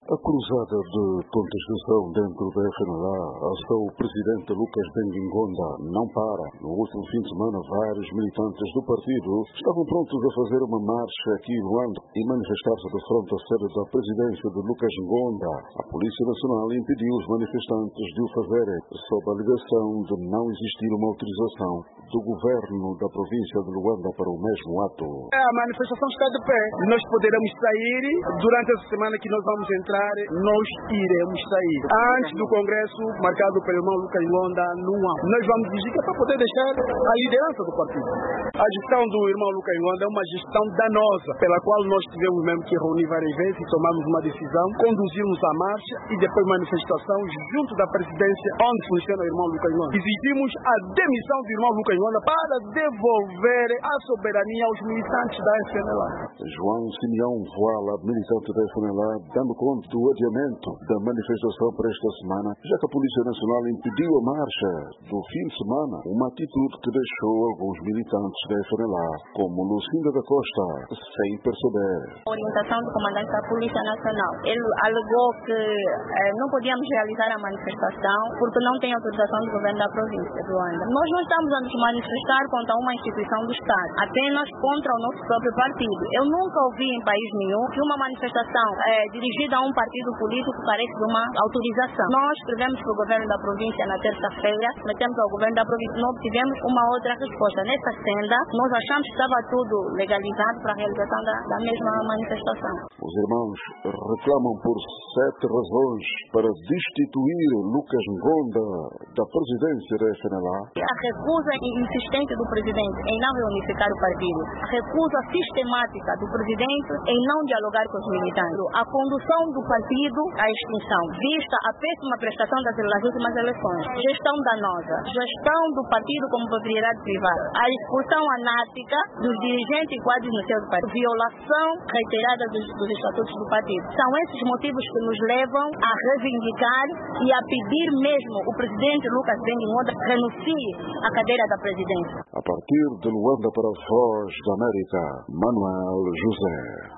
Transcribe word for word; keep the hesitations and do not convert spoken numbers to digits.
A cruzada de contestação dentro da F N L A ao seu presidente Lucas Benguingonda não para. No último fim de semana, vários militantes do partido estavam prontos a fazer uma marcha aqui em Luanda e manifestar-se de frente à sede da presidência de Lucas Ngonda. A Polícia Nacional impediu os manifestantes de o fazerem, sob a alegação de não existir uma autorização do governo da província de Luanda para o mesmo ato. A manifestação está de pé. Nós poderemos sair durante essa semana que nós vamos entrar. Nós iremos sair. Antes do congresso marcado pelo irmão Lucas Ngonda, não há. Nós vamos exigir que é para poder deixar a liderança do partido. A gestão do irmão Lucas Ngonda é uma gestão danosa, pela qual nós tivemos mesmo que reunir várias vezes e tomamos uma decisão, conduzirmos a marcha e depois manifestação junto da presidência onde funciona o irmão Lucas Ngonda. Exigimos a demissão do irmão Lucas Ngonda para devolver a soberania aos militantes da F N L A. João Simeão Voala, militante da F N L A, dando conta do adiamento da manifestação para esta semana, já que a Polícia Nacional impediu a marcha do fim de semana, uma atitude que deixou alguns militantes da F N L A, como Lucinda da Costa, sem perceber. A orientação do comandante da Polícia Nacional, ele alegou que eh, não podíamos realizar a manifestação porque não tem autorização do governo da província de Luanda. Nós não estamos a nos manifestar contra uma instituição do Estado, apenas contra o nosso próprio partido. Eu nunca ouvi em país nenhum que uma manifestação eh, dirigida a um partido político carece de uma autorização. Nós escrevemos para o governo da província na terça-feira, metemos ao governo da província, não obtivemos uma outra resposta. Nessa senda, nós achamos que estava tudo legalizado para a realização da, da mesma manifestação. Os irmãos reclamam por sete razões para destituir Lucas Ngonda da presidência da F N L A. A recusa insistente do presidente em não reunificar o partido, a recusa sistemática do presidente em não dialogar com os militantes, a condução do partido à extinção, vista a péssima prestação das, das últimas eleições, gestão danosa, gestão do partido como propriedade privada, a expulsão anática dos dirigentes e quadros no seu partido, violação reiterada dos, dos estatutos do partido. São esses motivos que nos levam a reivindicar e a pedir mesmo o presidente Lucas Benguingonda renuncie à cadeira da presidência. A partir de Luanda para a Voz da América, Manuel José.